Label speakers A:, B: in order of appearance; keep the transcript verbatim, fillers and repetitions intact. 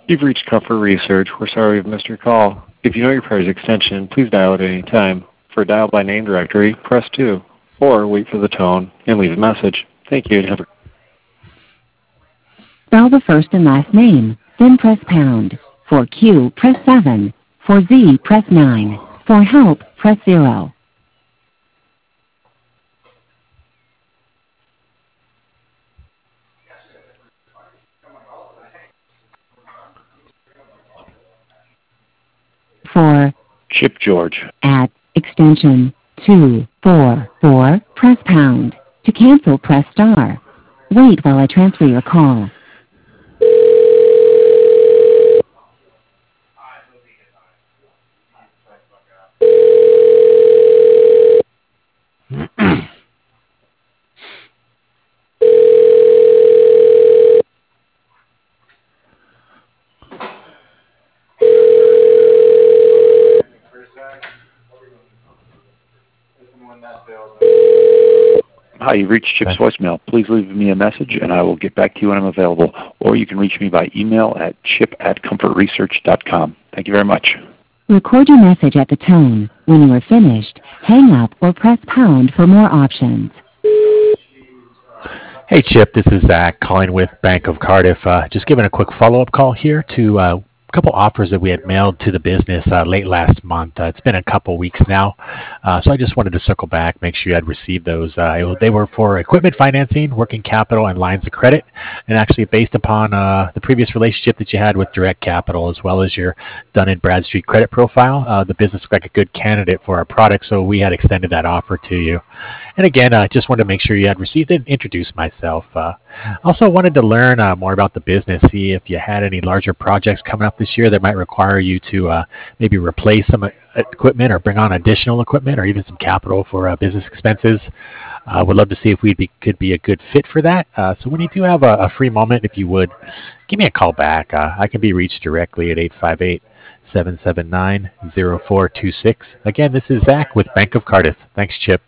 A: You've reached Comfort Research. We're sorry we've missed your call. If you know your party's extension, please dial at any time. For a dial by name directory, press two, or wait for the tone and leave a message. Thank you and have a
B: Spell the first and last name, then press pound. For Q, press seven. For Z, press nine. For help, press zero. For
A: Chip George.
B: at extension two four four, press pound. To cancel, press star. Wait while I transfer your call.
A: Hi, you've reached Chip's voicemail. Please leave me a message and I will get back to you when I'm available. Or you can reach me by email at chip at comfort research dot com. Thank you very much.
B: Record your message at the tone. When you are finished, hang up or press pound for more options.
C: Hey Chip, this is Zach calling with Bank of Cardiff. Uh, just giving a quick follow-up call here to uh, a couple offers that we had mailed to the business uh, late last month. Uh, it's been a couple weeks now, uh, so I just wanted to circle back, make sure you had received those. Uh, they were for equipment financing, working capital, and lines of credit, and actually based upon uh, the previous relationship that you had with Direct Capital, as well as your Dun and Bradstreet credit profile. Uh, the business looked like a good candidate for our product, so we had extended that offer to you. And again, I uh, just wanted to make sure you had received it and introduce myself. Uh, also wanted to learn uh, more about the business, see if you had any larger projects coming up this year that might require you to uh, maybe replace some uh, equipment or bring on additional equipment or even some capital for uh, business expenses. I uh, would love to see if we be, could be a good fit for that. Uh, so when you do have a, a free moment, if you would, give me a call back. Uh, I can be reached directly at eight five eight, seven seven nine, zero four two six. Again, this is Zach with Bank of Cardiff. Thanks, Chip.